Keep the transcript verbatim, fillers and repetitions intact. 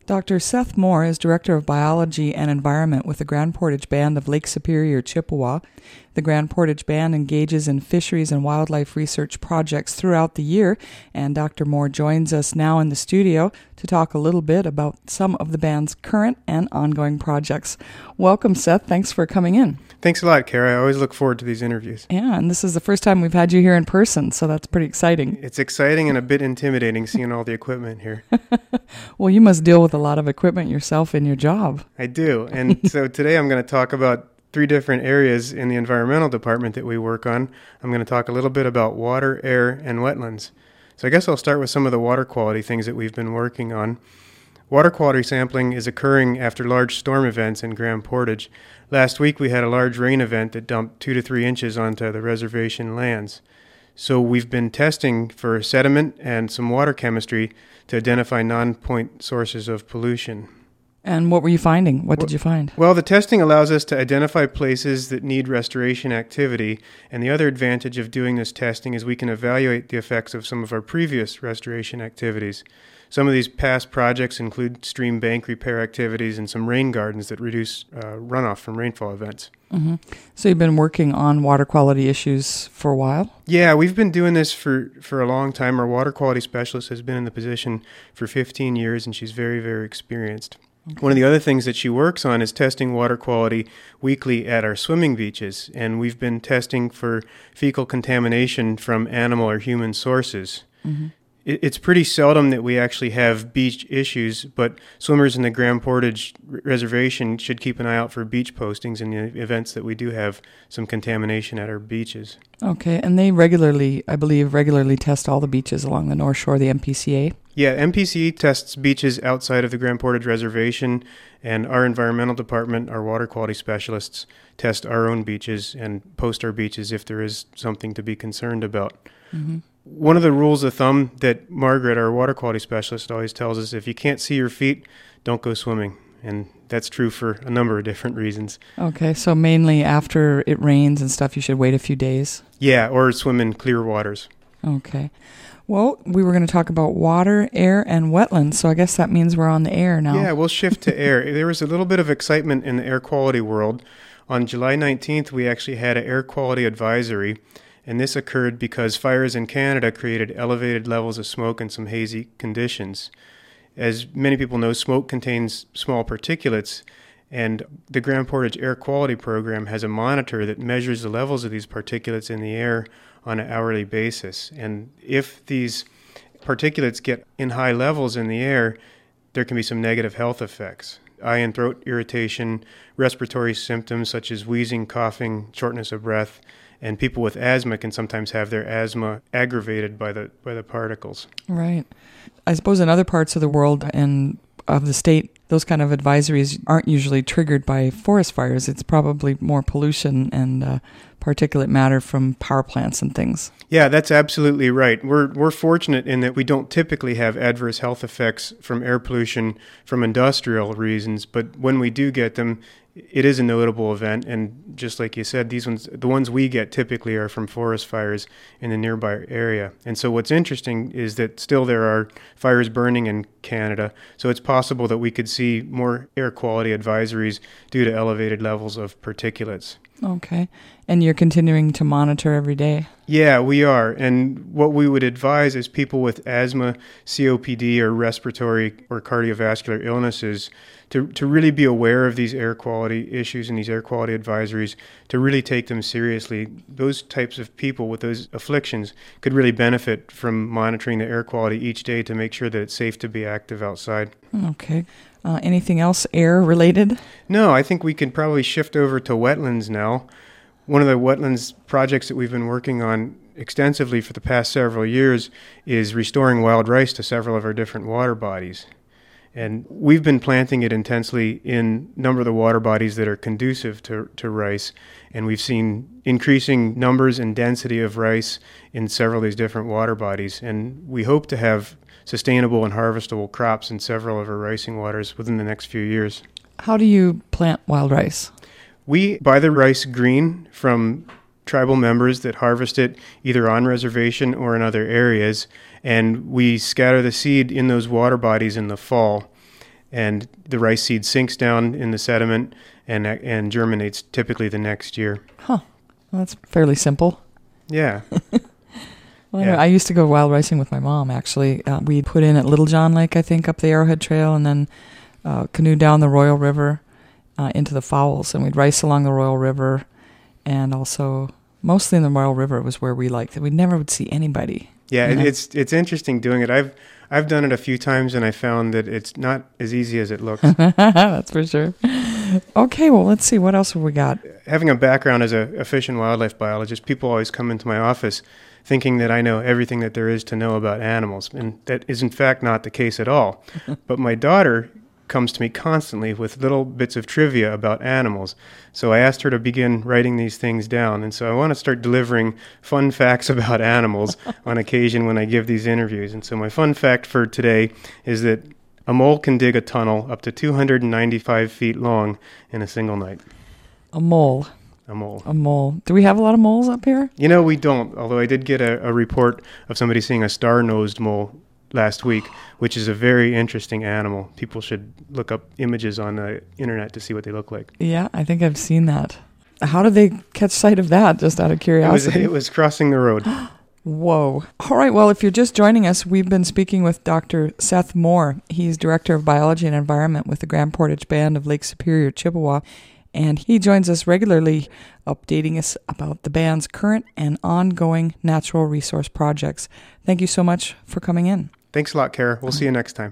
Doctor Seth Moore is Director of Biology and Environment with the Grand Portage Band of Lake Superior, Chippewa. The Grand Portage Band engages in fisheries and wildlife research projects throughout the year, and Doctor Moore joins us now in the studio to talk a little bit about some of the band's current and ongoing projects. Welcome, Seth. Thanks for coming in. Thanks a lot, Kara. I always look forward to these interviews. Yeah, and this is the first time we've had you here in person, so that's pretty exciting. It's exciting and a bit intimidating seeing all the equipment here. Well, you must deal with a lot of equipment yourself in your job. I do. And so today I'm going to talk about three different areas in the environmental department that we work on. I'm going to talk a little bit about water, air, and wetlands. So I guess I'll start with some of the water quality things that we've been working on. Water quality sampling is occurring after large storm events in Grand Portage. Last week we had a large rain event that dumped two to three inches onto the reservation lands. So we've been testing for sediment and some water chemistry to identify non-point sources of pollution. And what were you finding? What did you find? Well, the testing allows us to identify places that need restoration activity, and the other advantage of doing this testing is we can evaluate the effects of some of our previous restoration activities. Some of these past projects include stream bank repair activities and some rain gardens that reduce uh, runoff from rainfall events. Mm-hmm. So you've been working on water quality issues for a while? Yeah, we've been doing this for, for a long time. Our water quality specialist has been in the position for fifteen years, and she's very, very experienced. Okay. One of the other things that she works on is testing water quality weekly at our swimming beaches, and we've been testing for fecal contamination from animal or human sources. Mm-hmm. It's pretty seldom that we actually have beach issues, but swimmers in the Grand Portage Reservation should keep an eye out for beach postings in the events that we do have some contamination at our beaches. Okay, and they regularly, I believe, regularly test all the beaches along the North Shore of the M P C A? Yeah, M P C A tests beaches outside of the Grand Portage Reservation, and our environmental department, our water quality specialists, test our own beaches and post our beaches if there is something to be concerned about. Mm-hmm. One of the rules of thumb that Margaret, our water quality specialist, always tells us, if you can't see your feet, don't go swimming. And that's true for a number of different reasons. Okay, so mainly after it rains and stuff, you should wait a few days? Yeah, or swim in clear waters. Okay. Well, we were going to talk about water, air, and wetlands, so I guess that means we're on the air now. Yeah, we'll shift to air. There was a little bit of excitement in the air quality world. On July nineteenth, we actually had an air quality advisory, and this occurred because fires in Canada created elevated levels of smoke and some hazy conditions. As many people know, smoke contains small particulates, and the Grand Portage Air Quality Program has a monitor that measures the levels of these particulates in the air on an hourly basis. And if these particulates get in high levels in the air, there can be some negative health effects. Eye and throat irritation, respiratory symptoms such as wheezing, coughing, shortness of breath, and people with asthma can sometimes have their asthma aggravated by the by the particles. Right. I suppose in other parts of the world and of the state, those kind of advisories aren't usually triggered by forest fires. It's probably more pollution and uh, particulate matter from power plants and things. Yeah, that's absolutely right. We're we're fortunate in that we don't typically have adverse health effects from air pollution from industrial reasons, but when we do get them, it is a notable event, and just like you said, these ones, the ones we get typically are from forest fires in the nearby area. And so what's interesting is that still there are fires burning in Canada, so it's possible that we could see more air quality advisories due to elevated levels of particulates. Okay. And you're continuing to monitor every day? Yeah, we are. And what we would advise is people with asthma, C O P D, or respiratory or cardiovascular illnesses to, to really be aware of these air quality issues and these air quality advisories, to really take them seriously. Those types of people with those afflictions could really benefit from monitoring the air quality each day to make sure that it's safe to be active outside. Okay. Uh, anything else air related? No, I think we can probably shift over to wetlands now. One of the wetlands projects that we've been working on extensively for the past several years is restoring wild rice to several of our different water bodies. And we've been planting it intensely in a number of the water bodies that are conducive to, to rice. And we've seen increasing numbers and density of rice in several of these different water bodies. And we hope to have sustainable and harvestable crops in several of our ricing waters within the next few years. How do you plant wild rice? We buy the rice green from tribal members that harvest it either on reservation or in other areas, and we scatter the seed in those water bodies in the fall. and the rice seed sinks down in the sediment and and germinates typically the next year. Huh. Well, that's fairly simple. Yeah. Well, Yeah. I used to go wild ricing with my mom, actually. Uh, we put in at Little John Lake, I think, up the Arrowhead Trail, and then uh, canoe down the Royal River uh, into the Fowls. And we'd rice along the Royal River, and also mostly in the Royal River was where we liked it. We never would see anybody. Yeah, you know? it's it's interesting doing it. I've I've done it a few times, and I found that it's not as easy as it looks. That's for sure. Okay, well, let's see. What else have we got? Having a background as a, a fish and wildlife biologist, people always come into my office thinking that I know everything that there is to know about animals, and that is in fact not the case at all. But my daughter comes to me constantly with little bits of trivia about animals. So I asked her to begin writing these things down, and so I want to start delivering fun facts about animals on occasion when I give these interviews. And so my fun fact for today is that a mole can dig a tunnel up to two hundred ninety-five feet long in a single night. A mole. A mole. A mole. Do we have a lot of moles up here? You know, we don't, although I did get a, a report of somebody seeing a star-nosed mole last week, which is a very interesting animal. People should look up images on the internet to see what they look like. Yeah, I think I've seen that. How did they catch sight of that, just out of It was, curiosity? it was crossing the road. Whoa. All right, well, if you're just joining us, we've been speaking with Doctor Seth Moore. He's Director of Biology and Environment with the Grand Portage Band of Lake Superior, Chippewa, and he joins us regularly, updating us about the band's current and ongoing natural resource projects. Thank you so much for coming in. Thanks a lot, Kara. We'll see you next time.